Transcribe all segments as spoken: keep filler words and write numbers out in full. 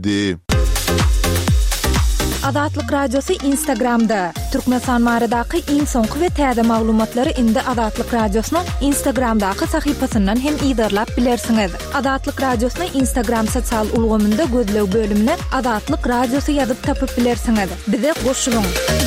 Azatlyk Radiosu Instagramda. Türkmenistan maradaky iň soňky we täze maglumatlary indi Azatlyk Radiosynyň Instagramdaky sahypasyndan hem ýa-da bilersiňiz. Azatlyk Radiosynyň Instagram sosial ulgamynda gözlew bölümine Azatlyk Radiosu ýazyp tapyp bilersiňiz. Bize goşulyň.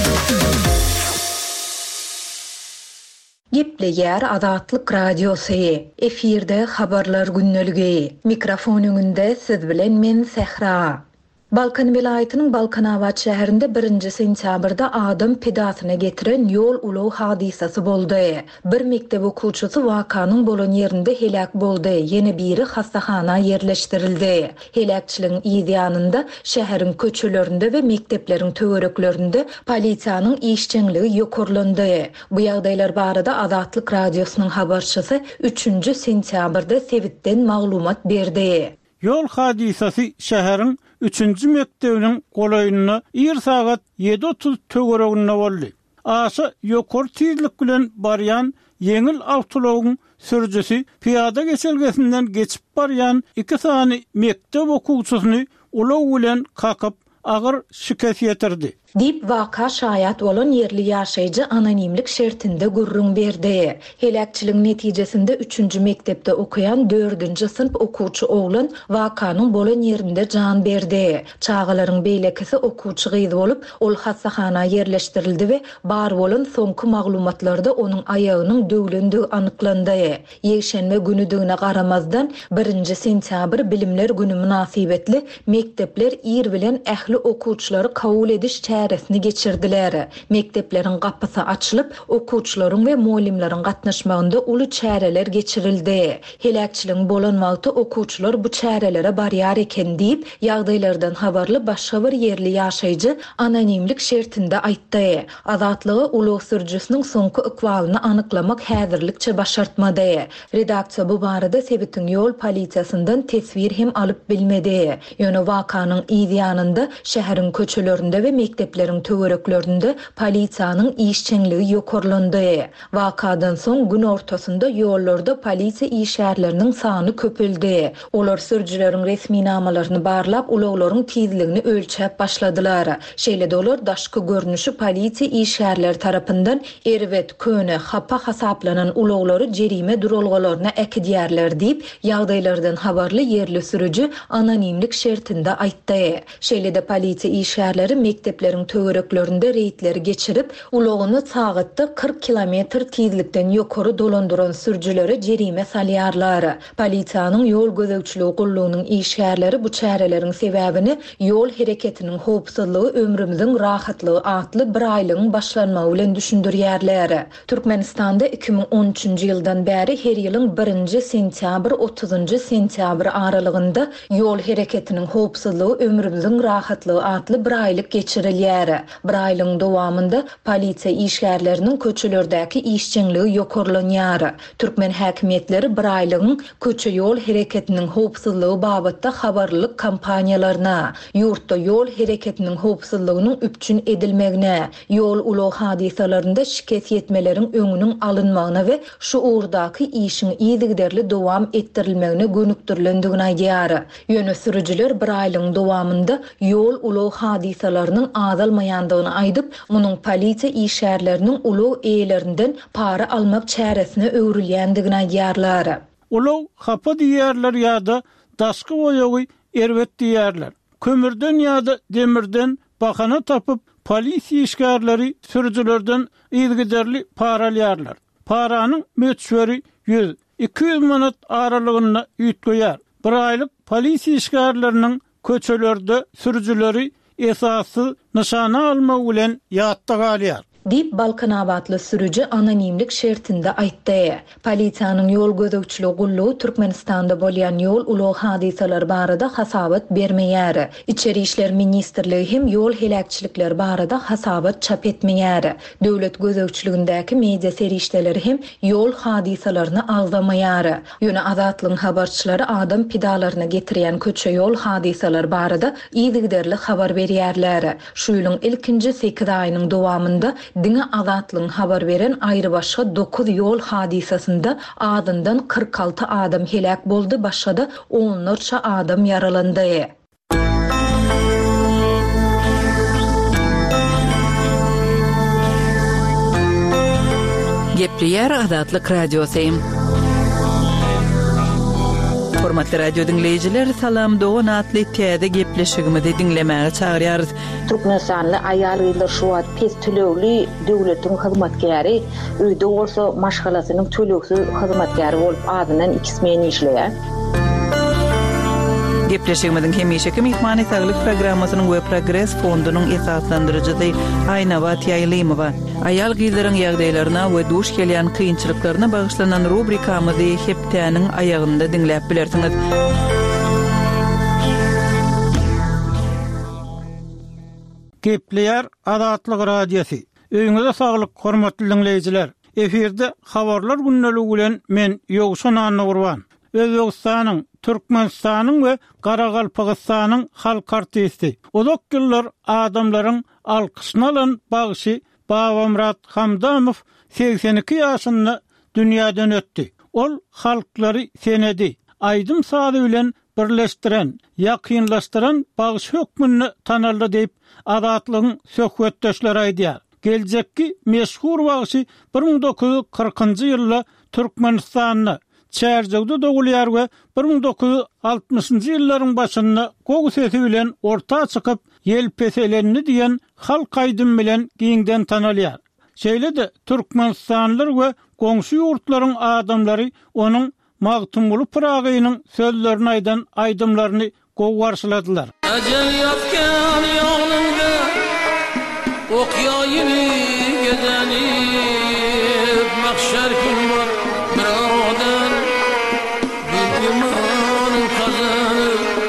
Gepleýär Azatlyk Radiosu. Efirde habarlar günneligi. Mikrofon öňünde siz bilen men Sehra. Balkan vilayatynyň Balkanawat şäherinde birinji sentýabrda adam pedasyna getiren ýol ulaw hadisasy boldy. Bir mektep okuwçysy wakanyň bolan ýerinde helak boldy. Ýene biri hastahana ýerleşdirildi. Helakçylygyň ýa-da şäheriň köçelerinde we mektepleriň töwereklerinde polisiýanyň işçiligi ýokurlandy. Bu ýagdaýlar barada Azatlyk Radiosynyň habarçysy üçünji sentýabrda Sewitden maglumat berdi. Yol hadisasy şäheriň üçünji mektebiniň golaýynyna bir sagat ýedi otuz töwereginde boldy. Aşa ýokary tezlik bilen barýan yeňil awtologyň sürjüsi piyada geçelgesinden geçip barýan iki sany mektep okuwçysyny ulaw bilen kakap agyr şikayet ýetirdi. Dip waka şaýat bolan ýerli ýaşaýjy anonimlik şertinde gurrun berdi. Helakçylyk netijesinde üçünji mektepde okuyan dördünji sınıf okuwçy oglan wakanyň bolan ýerinde jan berdi. Çağalaryň beýlekisi okuwçy gyz bolup, ol hastahana ýerleşdirildi we bar bolan soňky maglumatlarda onuň aýagynyň döwlendigi anyklandy. Ýeşenme günüdigine garamazdan birinji sentýabr bilimler günü münasibetli mektepler ir bilen ähli okuwçylary kabul ediş resni geçirdiler. Mektepleriň gapysy açylyp, okuwçylaryň we muallimleriň gatnaşmagynda uly çäreler geçirildi. Helakçylygyň bolan wagty okuwçylar bu çärelere barýar eken diýip, ýagdaýlardan habarly başga bir ýerli ýaşaýjy anonimlik şertinde aýtdy. Azatlygy ulaw sürjüsiniň soňky ykbalyny anyklamak häzirlikçe başartmady. Redaksiýa bu barada Sewitiň ýol polisiýasyndan tesbir hem alyp bilmedi. Ýöne wakanyň ýa-da şäheriň köçelerinde we mektep mekteplerin töwereklerinde polisiýanyň işçiligi ýokurlandy. Wakadan soň gün ortasynda ýollarda polisiýa işgärleriniň sany köpeldi. Olar sürjüleriň resmi namalaryny barlap, ulaglaryň tezligini ölçäp başladylar. Şeýle olar daşky görnüşi polisiýa işgärleri tarapyndan erwet köne hapa hasaplanan ulaglary jerime durulgalaryna ekidýärler diýip ýagdaýlardan habarly ýerli sürücü anonimlik şertinde aýtdy. Şeýle de polisiýa işgärleri mektepleriň töwereklerinde reýtleri geçirip, ulagyny sagatda kırk kilometr tezlikden ýokary dolandyran sürjülere jerime salýarlar. Polisiýanyň ýol gözegçiligi gullugynyň işgärleri bu çäreleriň sebäbini ýol hereketiniň howpsuzlygy, ömrümiziň rahatlygy atly bir aýlygyň başlanmagy bilen düşündirýärler. Türkmenistanda iki bin on üçünji ýyldan bäri her ýylyň birinji sentýabr otuzunji sentýabr aralygynda ýol hereketiniň howpsuzlygy, ömrümiziň rahatlygy atly bir aýlyk geçirilýär. Bir aýlyň dowamında polisiýa işgärleriniň köçelerdäki işçiligi ýokurlanýar. Türkmen häkimetleri bir aýlygyň köçe ýol hereketiniň howpsuzlygy babatda habarlyk kampaniýalaryna, ýurtda ýol hereketiniň howpsuzlygynyň üpçün edilmegine, ýol ulaw hadisalarynda şikayet etmeleriň öňüniň alynmagyna we şu uğurdaky işiň ýygyderli dowam etdirilmegine gönükdirilendigini aýdýar. Ýöne sürüjüler bir aýlyň dowamında ýol ulaw hadisalarynyň azalmaýandygyny aýdyp, munyň polisiýa işgärleriniň ulaw eýlerinden para almak çäresine öwrilýändigini aýdýarlar. Ulaw hapa diýerler ýa-da daşky boýagy erwet diýerler. Kömürden ýa-da demirden bahana tapyp polisiýa işgärleri sürüjülerden ýygyderli para alýarlar. Paranyň möçberi yüz iki yüz manat aralygynda ýetýär. Bir aýlyk polisiýa işgärleriniň köçelerde sürüjüleri esasy nişana almak bilen ýatda galýar. Dip Balkanawatly sürücü anonimlik şertinde aýtdy. Polisiýanyň ýol gözegçiligi gullugy Türkmenistanda bolýan ýol ulaw hadisalar barada hasabat bermeýär. İçeri işler ministrligi hem ýol helakçylikler barada hasabat çap etmeýär. Döwlet gözegçiligindäki media serişdeleri hem ýol hadisalaryny agzamaýar. Ýöne Azatlygyň habarçylary adam pedalaryna getirýän köçe ýol hadisalar barada ýygyderli habar berýärler. Şu ýylyň ilkinji sekiz aýynyň dowamında Diňe Azatlygyň habar beren aýry başga dokuz ýol hadisasynda adından kırk altı adam helak boldy, başga da onlarça adam yaralandy. Gepleyer Azatlyk Radiosyň. Hormatly radio dinleyijiler, salam dogan atly täze gepleşigimizi dinlemäge çagyrýarys. Türkmenistanly aýalgylar şu wagt pes tölegli döwletiň hyzmatkäri, öýde bolsa maşgalasynyň töleksiz hyzmatkäri bolup adynan iki smen işleýär. Gepleşigimizin hemişeki mihmany saglyk programmasynyň we Progress fondunyň esaslandyrjysy Aýnabat Ýaýlymowa aýal gyzlaryň ýagdaýlaryna we duş gelýän kynçylyklaryna bagyşlanan rubrikamyzy heptäniň aýagynda dinläp bilersiňiz. Gepleyer Azatlyk Radiosi. Öýüňize saglyk, hormatly dinleyijiler. Eferde habarlar günneligi bilen men Ýogşan Annurwan. Özbegistanyň, Türkmenistanyň we Garagalpagystanyň halk artisti. Uzak ýyllar adamlaryň alkyşyny alan bagşy Babamrat Hamdamow seksen iki ýaşynda dünýäden ötdi. Ol halklary senedi, aýdym sady bilen birleşdiren, ýakynlaşdyran bagşy hökmüni tanaldy diýip azatlygyň söhbetdeşleri aýdýar. Geljekki meşhur bagşy bir ming dokuz ýuz kırkynjy ýylda Türkmenistanyny Çerjegde dogulýar we bir ming dokuz ýuz altymyşynjy ýyllaryň başynda gowy sesi bilen orta çykyp ýelpeselenni diýen halk aýdym bilen giňden tanalýar. Şeýle-de Türkmenistanlylar we goňşy ýurtlaryň adamlary onuň magtymly piragynyň sözlerini aýdan aýdymlaryny gowy garşyladylar. Ajal ýatgan ýolunda okýaýyny gedeni mahşer gün var birodan bilgiman kazanı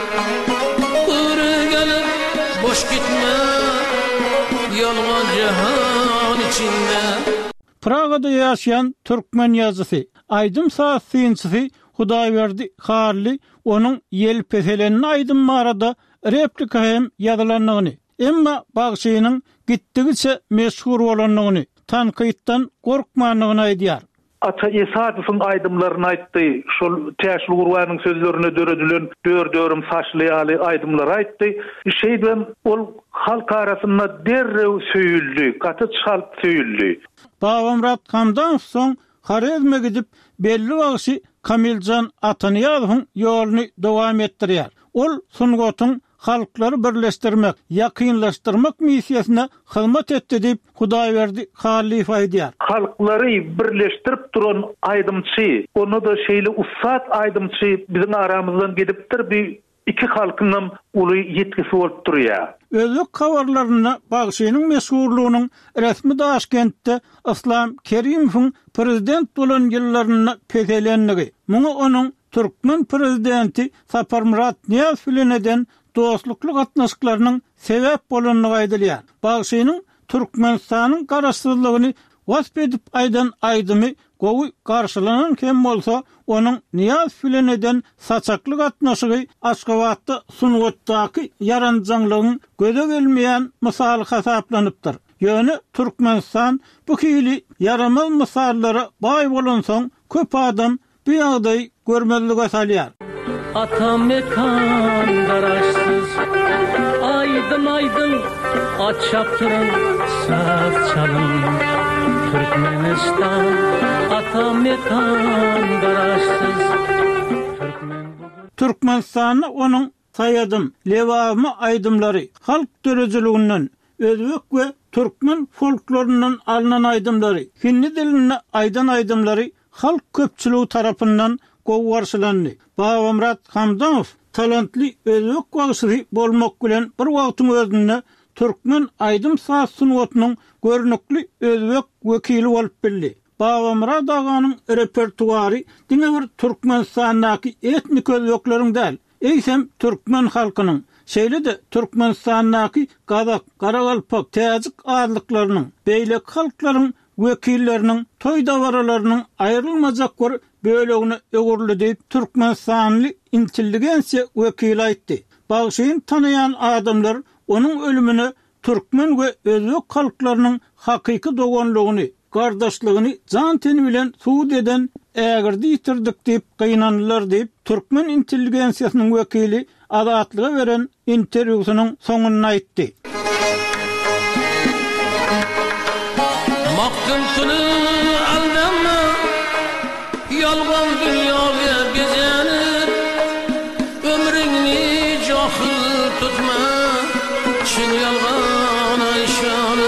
gurgalı boş gitme yalgan jahan içinde. Pragada ýaşaýan türkmen ýazgysy Aýdym Saatçysy Hudaýberdi Harly onuň ýelpeselenini aýdym marada replika hem ýazylanlygyny, emma bagşynyň gitdigiçe meşhur bolanlygyny, tanqytdan gorkmanlygyny aýdýar. Ata Esadysyn aýdymlaryny aýtdy. Şol Täşli Gurwanyň sözlerine döredilen dör-dörüm saçly ýaly aýdymlar aýtdy. Şeýdem ol halk arasynda derrew söýüldi, gaty çalp söýüldi. Babamrat Hamdamow soň Harezme gidip belli wagty Kamiljan Atanyýazowyň ýoluny dowam etdirýär. Ol sungatyň halklary birleşdirmek, ýakynlaşdyrmak missiýasyna hyzmat etdi diýip Hudaýberdi Harly aýdýar. Halklary birleşdirip duran aýdymçy, onu da şeýle ussat aýdymçy biziň aramyzdan gidipdir, bir iki halkynyň uly ýetkisi bolup durýar. Özbek habarlaryna bagşynyň meşhurlygynyň resmi Daşkentde Islam Kerimowyň prezident bolan ýyllaryna peselenligi, muňa onuň Türkmen prezidenti Saparmurat Niýazow bilen eden dostlukly gatnaşyklarynyň sebäp bolanlygy aýdylýar. Bagşynyň Türkmenistanyň garaşsyzlygyny wasp edip aýdan aýdymy gowy garşylanan hem bolsa onuň Niýazow bilen eden saçakly gatnaşygy Aşgabatda sungatdaky yaranjaňlygyň göze gelmeýän mysaly hasaplanypdyr. Ýöne Türkmenistan bu kili yaramaz mysallara baý bolan soň köp adam bu ýagdaý görmezlige salýar. Atam mekan garaşsız aydın aydın at çaptırın saz çalın Türkmenistan atam mekan garaşsız Türkmenistany onuň taýadym, lewamy aýdymlary halk dörejiliginden özbek we türkmen folklorundan alınan aýdymlary, hinni diline aýdan aýdymlary halk köpçüligi tarapyndan gowy garşylandy. Babamrat Hamdamow talantly özbek wagşy bolmak bilen bir wagtyň özünde türkmen aýdym saat sunwatynyň görnükli özbek wekili bolup bildi. Babamrat aganyň repertuary diňe bir Türkmenistandaky etnik özbekleriň däl, eýsem türkmen halkynyň, şeýle-de Türkmenistandaky Gazak, Garagalpak, Täjik adlyklarynyň, beýlek halklaryň wekilleriniň toý dawaralarynyň aýrylmajak bir bölegini öwürli diýip Türkmenistanly intelligensiýa wekili aýtdy. Bagşyny tanaýan adamlar onuň ölümini türkmen we özbek halklarynyň hakyky doganlygyny, gardaşlygyny jan teni bilen suud eden ägirdi ýitirdik diýip gynandylar diýip türkmen intelligensiýasynyň wekili Azatlyga beren interwýusynyň soňuna aýtdy. Maktımsını aldım tutma Çin yalgana işanı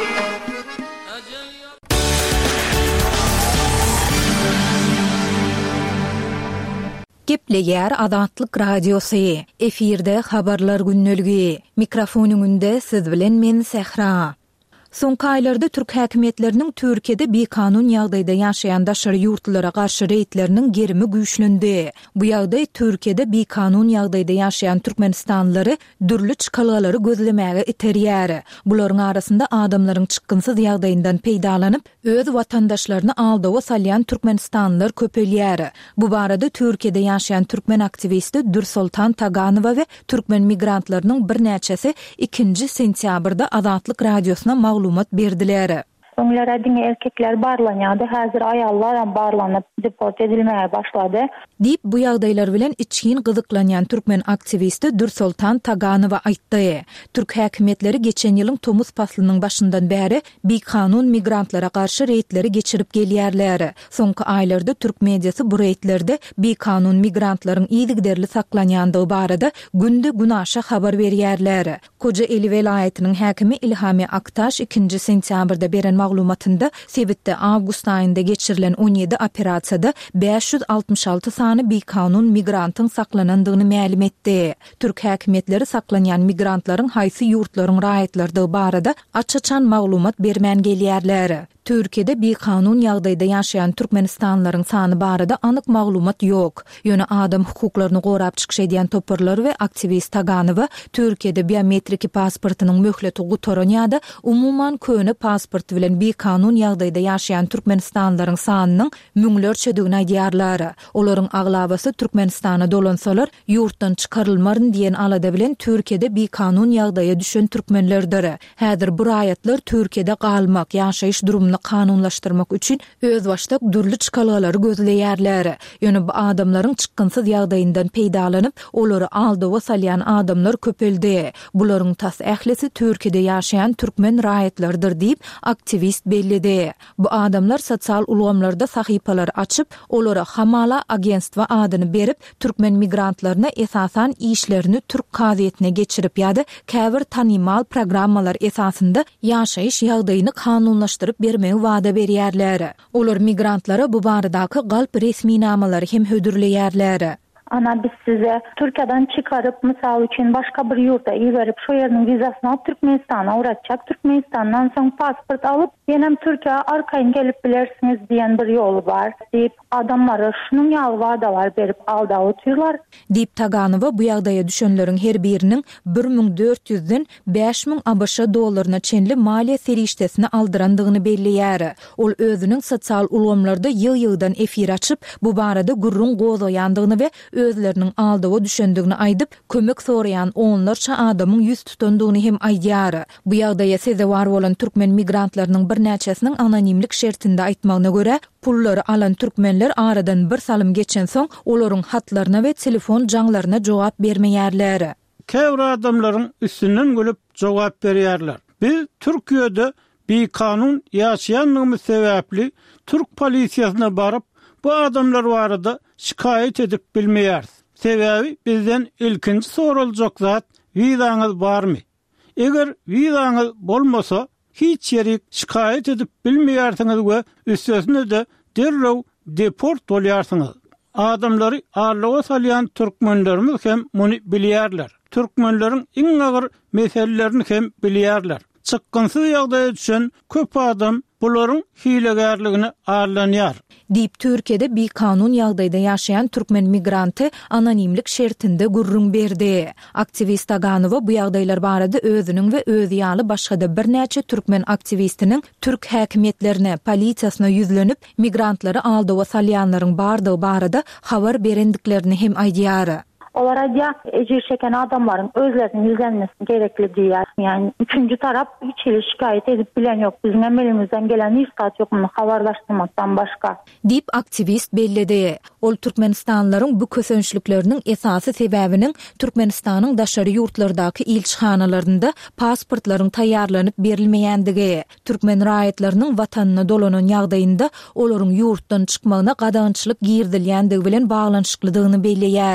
Gepleýär Azatlyk radiosy. Efirde habarlar günneligi. Mikrofonuňynda siz bilen men Sehra. Soňky aýlarda Türk häkimetleriniň Türkiýede bekanun ýagdaýda ýaşaýan daşary ýurtlara garşy reýtleriniň gerimi güýçlendi. Bu ýagdaý Türkiýede bekanun ýagdaýda ýaşaýan türkmenistanlary dürli çykalgalary gözlemäge iterýär. Bularyň arasynda adamlaryň çykgynsyz ýagdaýyndan peýdalanyp, öz watandaşlaryny aldawa salýan türkmenistanlylar köpelýär. Bu barada Türkiýede ýaşaýan türkmen aktivisti Dursultan Taganowa we türkmen migrantlarynyň bir näçesi ikinji sentýabrda Azatlyk radiosuna maglumat berdiler. Öňlere diňe erkekler barlanýardy, häzir aýallar hem barlanyp deport edilmäge başlady. Dip bu ýagdaýlar bilen içkin gyzyklanýan türkmen aktivisti Dursultan Taganowa aýtdy. Türk häkimetleri geçen ýylyň tomuz paslynyň başyndan bäri bekanun migrantlara garşy reýtleri geçirip gelýärler. Soňky aýlarda türk mediýasy bu reýtlerde bekanun migrantlaryň ýygyderli saklanýandygy barada günde günaşa habar berýärler. Kocaeli welaýatynyň häkimi Ilhami Aktaş ikinji sentýabrda beren maglumatynda Sebitde awgust aýynda geçirilen on ýedi operasiýada beş yüz altmış alty sany bekanun migrantyň saklanandygyny ma'lum etdi. Türk häkimetleri saklanýan migrantlaryň haýsy ýurtlaryň raýatlardy barada açyçan maglumat bermän gelýärler. Türkiýede bekanun ýagdaýda ýaşaýan türkmenistanlaryň sany barada anyk maglumat ýok. Ýöne adam hukuklaryny gorap çykyş edýän toparlar we aktivist Taganowa Türkiýede biometrik pasportynyň möhleti gutoranýada umuman köne pasport bilen bekanun ýagdaýda ýaşaýan türkmenistanlaryň sanynyň müňlerçedigini aýdýarlar. Olaryň aglabasy Türkmenistana dolansalar ýurtdan çykarylmaryn diýen alada bilen Türkiýede bekanun ýagdaýa düşen türkmenlerdir. Häzir bu raýatlar Türkiýede galmak, ýaşaýyş durumyny kanunlaşdyrmak üçin öz başda dürli çykalgalary gözleýärler. Ýöne bu adamlaryň çykgynsyz ýagdaýyndan peýdalanyp, olary aldawa salýan adamlar köpeldi. Bularyň tas ählisi Türkiýede ýaşaýan türkmen raýatlardyr diýip aktivist bellidi. Bu adamlar sosial ulgamlarda sahypalar açyp, olara hamala agentstwa adyny berip, türkmen migrantlaryna esasan işlerini Türk gazetine geçirip ýa-da käbir tanymal programmalar esasında ýaşaýyş ýagdaýyny kanunlaşdyryp bermegi wada berýärler. Olar migrantlara bu baradaky galp resmi namalary hem hödürleýärler. Ana biz size Türkiye'den çıkarıp misal için başka bir yurda verip şu yerinin vizasını alıp Türkmenistan'a uğratacak. Türkmenistan'dan son pasport alıp yenem Türkiye'ye arkayın gelip bilersiniz diyen bir yolu var deyip adamlara şunun yalvardalar berip aldaýarlar. Deyip Taganowa bu ýagdaýa düşenleriň her biriniň bir miň dört yüzden beş miň ABŞ dollaryna çenli maliýe serişdesini aldyrandygyny belleýär. Ol özüniň sosial ulgamlarda ýyl-ýyldan efir açyp bu barada gurrun gozaýandygyny we özleriniň aldawa düşendigini aýdyp kömek soraýan onlarça adamyň ýüz tutandygyny hem aýdýar. Bu ýagdaýa seze war bolan türkmen migrantlarynyň bir näçesiniň anonimlik şertinde aýtmagyna görä, pullary alan türkmenler aradan bir salym geçen soň olaryň hatlaryna we telefon jaňlaryna jogap bermeýärler. Käbir adamlaryň üstünden gülüp jogap berýärler. Biz Türkiýede bekanun ýaşaýanlygymyz sebäpli Türk polisiýasyna baryp bu adamlar barada şikayet edip bilmeýäris. Sebäbi bizden ilkinji soraljak zat wizaňyz barmy? Eger wizaňyz bolmasa hiç ýerik şikayet edip bilmeýärsiňiz we üstesine de derrew deport bolýarsyňyz. Adamlary arlawa salýan türkmenlerimiz hem muny bilýärler. Türkmenleriň iň agyr meselelerini hem bilýärler. Çykgynsyz ýagdaýa düşen köp adam bularyň hilegärligini arlanýar. Deyip Türkiýede bekanun ýagdaýda ýaşaýan türkmen migranty anonimlik şertinde gurrun berdi. Aktivist Taganowa bu ýagdaýlar barada özüniň we öz ýaly başga bir näçe türkmen aktivistiniň türk häkimetlerine, polisiýasyna ýüzlenip migrantlary aldawa salýanlaryň bardygy barada habar berendiklerini hem aýdýar. Olara diye ecir çeken adamların özlerinin izlenmesi gerekli diye. Yani üçüncü taraf hiç ile şikayet edip bilen yok. Bizim elimizden gelen ispat yok bunu habarlaştırmaktan başka. Deyip aktivist belledi. Ol Türkmenistanlaryň bu kösönçlükleriniň esasy sebäbiniň Türkmenistanyň daşary ýurtlardaky ilçihanalarynda pasportlaryň taýýarlanyp berilmeýändigi, türkmen raýatlarynyň watanyna dolanan ýagdaýynda olaryň ýurtdan çykmagyna gadagynçylyk girdilýändigi bilen baglanşyklydygyny belleýär.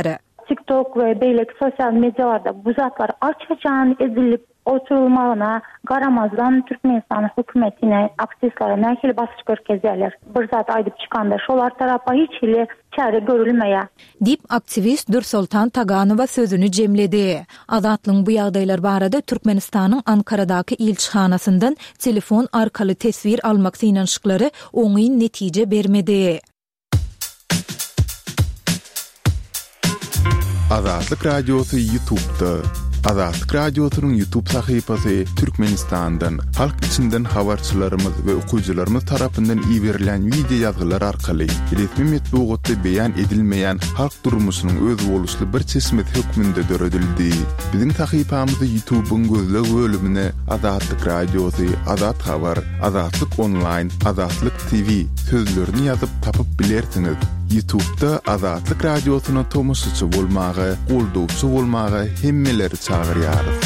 TikTok ve beylek sosyal medyalarda bu zatlar açacan edilip oturulmağına qaramazdan Türkmenistan hükümetine, aktivistlara nähili basış görkezerler. Bir zat aydıp çıkanda şolar tarafa hiç ile çare görülmeye. Dip aktivist Dursultan Taganova sözünü cemledi. Azatlyň bu ýagdaýlar barada Türkmenistanyň Ankaradaky ilçihanasyndan telefon arkaly tesvir almak synanşyklary oňy netije bermedi. Azatlyk Radiosu YouTube'da. Azatlyk Radiosynyň YouTube sahypasy Türkmenistandan, halk içinden habarçylarymyz we okuwçylarymyz tarapyndan iýerilen video ýazgylar arkaly resmi metbuatda beýan edilmeýän halk durmuşynyň öz boluşly bir çeşmet hökmünde döredildi. Biziň sahypamyzy YouTube'un gözleg bölümine Azatlyk Radiosu, Azat Habar, Azatlyk Online, Azatlyk T V sözlerini ýazyp tapyp bilersiňiz. YouTube'da Azatlyk Radiosyna tomusçy bolmagy, goldowçy bolmagy hemmeleri çağırýarys.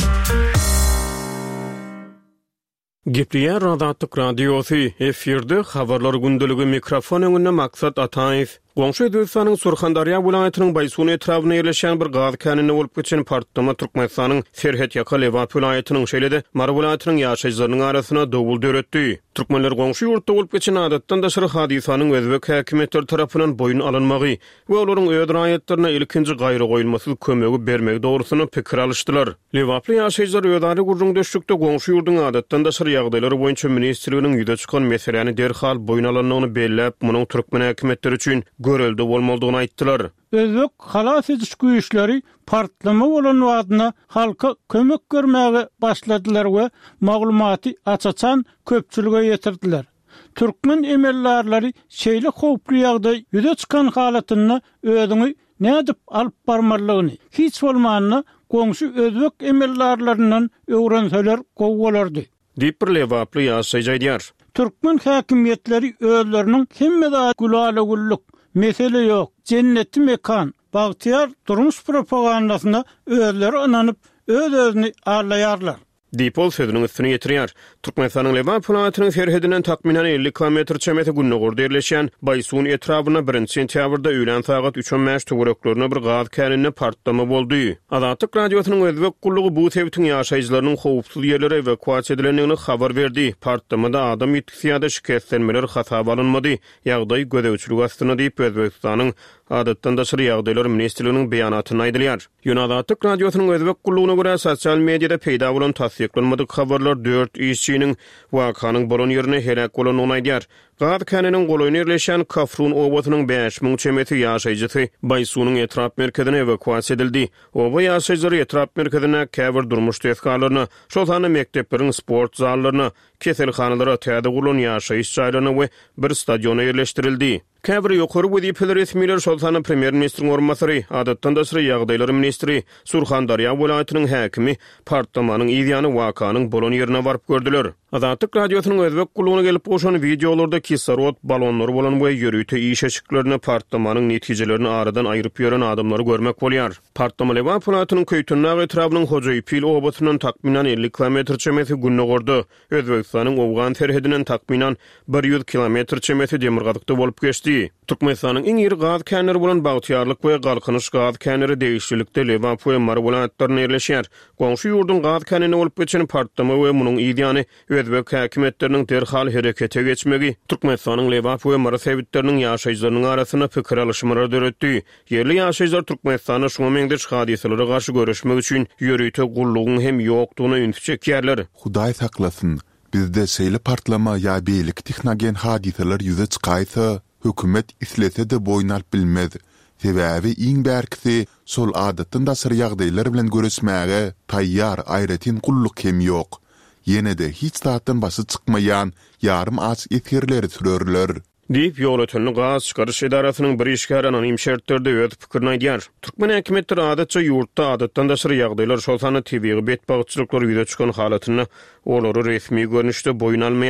Gepleýär Azatlyk Radiosu efirde habarlar gündüligi mikrofon öňünde Maksat Ataýew. Goňşy Özbekistanyň Surxandarýa vilayatynyň Baýsun etrawyna ýerleşen bir gaz känine bolup geçen partlama Türkmenistanyň Serhet ýaka Lewat vilayatynyň şeýlede Mar vilayatynyň ýaşaýjylarynyň arasyna dowul döretdi. Türkmenler goňşy ýurtda bolup geçen adatdan daşary hadisanyň Özbek häkimetleri tarapyndan boyun alynmagy we olaryň öz raýatlaryna ilkinji gaýry goýulmasy kömegi bermek dogrusyna pikir alışdylar. Lewatly ýaşaýjylar öýdary gurrun döşlükde goňşy ýurdun adatdan daşary ýagdaýlary boýunça ministrliginiň ýüze çykan meseleni derhal boyun alanyny bellep, munyň türkmen häkimetleri üçin göreldi bolmalydygyny aýtdylar. Özbek halas ediş güýçleri partlama bolan wagtyna halka kömek görmäge başladylar we maglumaty açaçan köpçülige ýetirdiler. Türkmen emellerleri şeýle howply ýagdaý ýüze çykan halatyny özüňi nädip alyp barmalygyny, hiç bolmanyny goňşy özbek emellerlerinden öwrenseler gowy bolardy. Diýip bir lewaply ýaşaýjylar. Türkmen häkimetleri özleriniň hemmede gulaly gulluk mesele ýok. Cennetli mekan, bagtyar durmuş propagandasyna özleri inanyp öz-özüni arlaýarlar. Dipol sözünün üstüne getirýär. Türkmenistanyň Lewat vilayatynyň serhedinden takminan elli kilometr çemeti günnegorda ýerleşen Baýsun etrawyna birinji sentýabrda öýlen sagat üç on beş töwereklerine bir gaz känine partlama boldy. Azatlyk Radiosynyň Özbek gullugy bu sebäpden ýaşaýjylarynyň howpsuz ýerlere evakuasiýa edilendigini habar berdi. Partlamada adam ýetkiýärde şikayetlenmeler hasaba alınmady. Ýagdaý gödäwçilik astyna diýip Özbekistanyň adatdan daşary ýagdaýlar ministrliginiň beýanatyny aýdylýar. Azatlyk Radiosynyň Özbek gullugyna görä sosial mediada peýda bolan tasdiklenmedik habarlar dört işçiniň wakanyň bolan ýerine helak bolanyny aýdýar. Gaz käniniň golaýyny ýerleşen Kafrun obasynyň beş miň çemeti ýaşaýjysy Baýsunyň etrap merkezine evakuasiýa edildi. Oba ýaşaýjylary etrap merkezine käbir durmuş tesgalaryna, şolhany mektepleriň sport zallaryna, keselhanalary, täze gurulan ýaşaýyş jaýlaryna we bir stadiona ýerleşdirildi. Käbir ýokary wezipeli resmiler şolhany premier ministriň orunmasary, adatdan daşary ýagdaýlar ministri, Surxandarýa vilayatynyň häkimi partlamanyň ýygyany wakanyň bolan ýerine baryp gördüler. Azatlyk Radiosynyň Özbek gullugyna gelip goşan videolarda kislorod balonlary bolan we ýörüýte iş eşiklerini partlamanyň netijelerini aradan aýryp ýören adamlary görmek bolýar. Partlama Lewat vilayatynyň Köýtünnagy etrawynyň Hojaýpil obasynyň takminan elli kilometr çemeti günnegorda, Özbekistanyň Owgan serhedinden takminan bir ýüz kilometr çemeti demirgazykda bolup geçdi. Türkmenistanyň iň ýeri gaz känleri bolan Bagtyarlyk we Galkynyş gaz känleri değişiklikde Lewat we Mar vilayatlaryna ýerleşýär. Goňşy ýurdun gaz känine bolup geçen partlama we munyň ýygyany Özbek häkimetleriniň derhal herekete geçmegi Türkmenistanyň Lewat we Mar sebitleriniň ýaşaýjylarynyň arasyna pikir alışmary döretdi. Yerli ýaşaýjylar Türkmenistanyň şu meňdeş hadiselere garşy görüşmek üçin ýörüýte gullugyň hem ýokdugyna ünsü çekýärler. Hudaý saklasyn, bizde şeýle partlama ýa beýlik tehnagen hadiseler ýüze çykaýsa, hökümet islese de boyun alyp bilmez. Sebäbi iň bärkisi sol adatdan daşary ýagdaýlar bilen görüşmäge taýýar aýratyn gulluk hem ýok. Yine de hiç zatdan başı çykmaýan yarım aç efirleri sürerler. Diýip ýol ötünli gaz çykaryş edarasynyň bir işgär anonim şertleri öz pikirini aýdýar. Türkmen häkimetleri adatça ýurtda adatdan daşary ýagdaýlar şolsany T V-ge betbagçylyklary ýüze çykan halatyny olary resmi görnüşde boyun almaýar.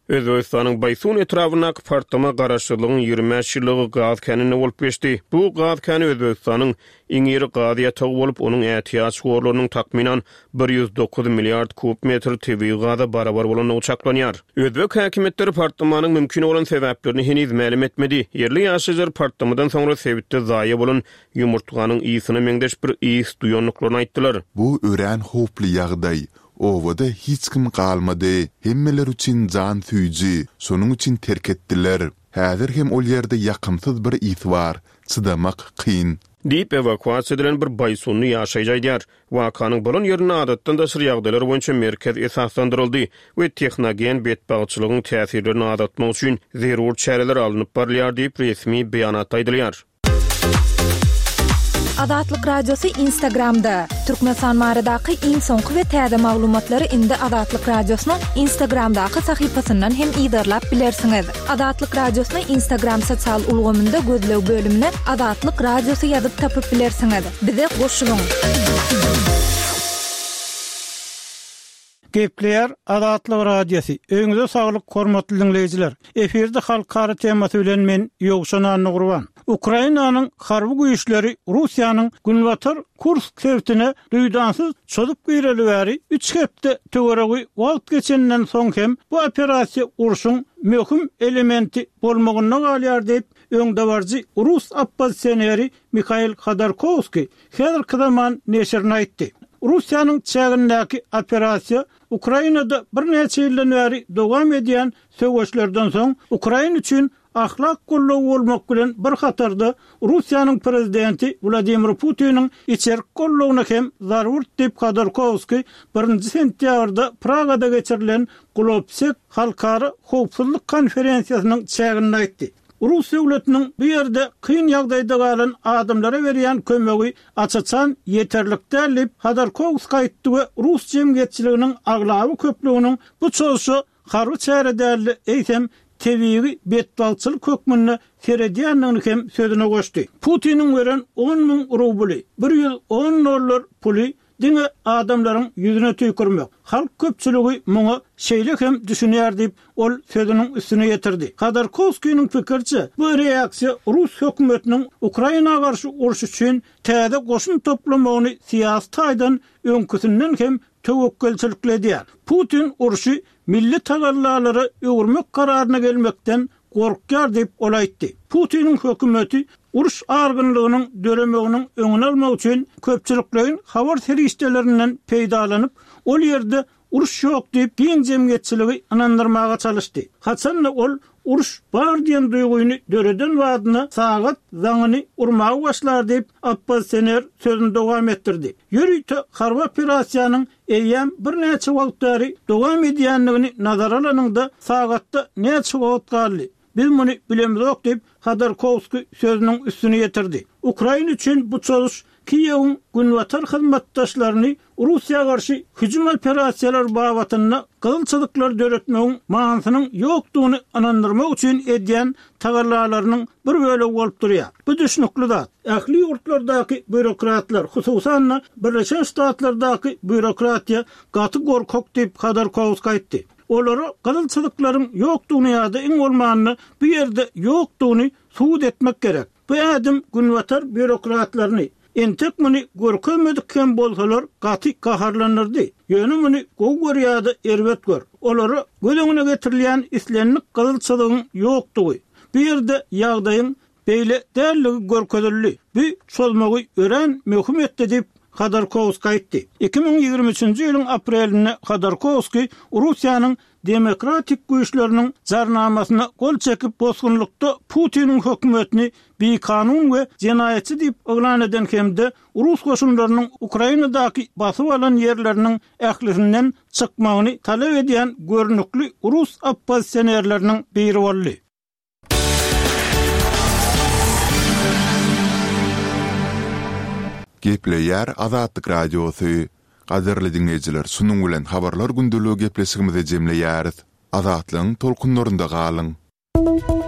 Özbekistanyň Baysun etrawyna partama garaşlygynyň ýigirme ýyllygy gaz känine bolup geçdi. Bu gaz käni Özbekistanyň iň iri gaz ýatagy bolup, onuň ähtiýaç gorlarynyň takminan bir ýüz dokuz milliard kub metr tebii gaza barabar bolanyny uçaklanýar. Özbek häkimetleri partlamanyň mümkin bolan sebäplerini heniz ma'lum etmedi. Yerli ýaşaýlar partamadan soňra sebitde zaýa bolan ýumurtganyň ýysyny meňdeş bir ýys duýanlyklaryny aýtdylar. Bu ören hoply ýagdaý. Ovada hiç kim kalmadı. Hemmeler için can süýji, şonuň için terk etdiler. Häzir hem ol ýerde ýakymsyz bir ýys bar. Çıdamak kyn. Diýip evakuasiýa edilen bir Baysunly ýaşaýjaýdyar. Wakanyň bolan ýerine adatdan daşyr ýagdaýlar boýunça merkez esaslandyryldy we texnogen betbagçylygyň täsirini adatmak üçin zerur çäreler alınıp barylýar diýip resmi beýanat aýdylýar. Azatlyk radiosu Instagramda. Türkmenistan maradaky iň soňky we täze maglumatlary indi Azatlyk radiosynyň Instagramdaky sahypasynyň hem ýydarlap bilersiňiz. Azatlyk radiosyny Instagram sosial ulgamynda gözlew bölümine Azatlyk radiosu ýazyp tapyp bilersiňiz. Bize goşulyň. Gepler Azatlyk radiosu. Öňüňize saglyk hormatly dinleýijiler. Eferde halkara temasy bilen men Ýogşan Nurwan. Ukrainanyň harby güýçleri Russiýanyň Günwatar Kursk şehrine duýdansyz çödüp gireli bäri üç hepde töweregi wagt geçenden soň hem bu operasiýa urşuň möhüm elementi bolmagyna galýar diýip öňde barjy Rus oppozisioneri Mikhail Khodorkovskiy häzirki zaman neşrine aýtdy. Russiýanyň çägindäki operasiýa Ukrainada bir neçe ýyldan bäri dowam edýän söwgeçlerden soň Ukraina üçin ahlak gollaw bolmak bilen bir hatarda Russiýanyň prezidenti Vladimir Putiniň içerik gollawuna hem zarur diýip Khodorkovskiy birinji sentýabrda Pragada geçirilen Globsek halkara howpsuzlyk konferensiýasynyň çäginde aýtdy. Rus döwletiniň bu ýerde kyn ýagdaýda galan adamlara berýän kömegi açaçan ýeterlik däl, Khodorkovskiy aýtdy we Rus jemgyýetçiliginiň aglawy köpliginiň bu çolşy harby çäre däl eýsem tebii betbalçylyk hökmüne seredýänligini hem sözüne goşdy. Putiniň beren on miň rubly, bir ýyl on dollar puly diňe adamlaryň ýüzüne tüýkürmek. Halk köpçüligi muňa şeýle hem düşünýär diýip ol sözüniň üstüne ýetirdi. Khodorkovskiýiň pikirçe, bu reaksiýa Rus hökümetiniň Ukrainaga garşy uruş üçin täze goşun toplamagyny siýasat aýdan öňküsinden hem töwekkelçilikledýär. Putin uruşy milli tagallalary öwürmek kararyna gelmekden gorkýar diýip ol aýtdy. Putiniň hökümeti uruş argynlygynyň döremeginiň öňüne almak üçin köpçüliklerin habar serişdelerinden peýdalanyp ol ýerde uruş ýok diýip diň jemgyýetçiligi inandyrmaga çalışdy. Haçanla ol uruş bar diýen duýguny döreden wadyna sagat zaňyny urmagy başlar diýip oppozisioner sözüni dowam etdirdi. Ýörüýte harby operasiýanyň eýem bir neçe wagtary dowam edýänligini nazara alanyňda sagatda neçe wagt galy. Biz muny bilemizok diýip Khodorkovskiy sözüniň üstüne ýetirdi. Ukraina üçin bu çalyş Kiýewiň Günwatar hyzmatdaşlaryny Russiýa garşy hüjüm operasiýalar babatyna gylçylyklar döretmegiň manasynyň ýokdugyny anandyrmak üçin edýän tagarlalarynyň bir bölegi bolup durýar. Bu düşnükli zat. Ähli ýurtlardaky bürokratlar, hususan Birleşen Ştatlardaky bürokratiýa gaty gorkak diýip Khodorkovskiy aýtdy. Olara gylçylyklaryň ýokdugyny ýa-da iň bolmanyny bu ýerde ýokdugyny suwd etmek gerek. Bu adam Günwatar bürokratlaryny entek muny görkemedik bolsalar gaty gaharlanyrdy. Ýöne muny gowgur ýa-da erbet gör. Olara gödüňine getirilýän islenlik gylçylygyň ýokdugy. Bu ýerde ýagdaýyň beýle dälligi görkezildi. Bu çolmagy ören möhüm etdi diýip Khodorkovskiy aýtdy. iki ming ýigirme üçinji ýylyň aprelinde Khodorkovskiy Russiýanyň demokratik güýçleriniň jarnamasyna gol çekip bosgunlukda Putiniň hökümetini beýkanun we jenaýetçi diýip oglan eden hemde Rus goşunlarynyň Ukrainadaky basyp alan ýerleriniň ählisinden çykmagyny talep edýän görnükli Rus oppozisionerleriniň biri boldy. Gepleýär Azatlyk radiosu. Gaderli dinleýijiler, şunuň bilen habarlar gündüligi gepleşigimizi jemleýäris. Azatlyň tolkunlarynda galyň.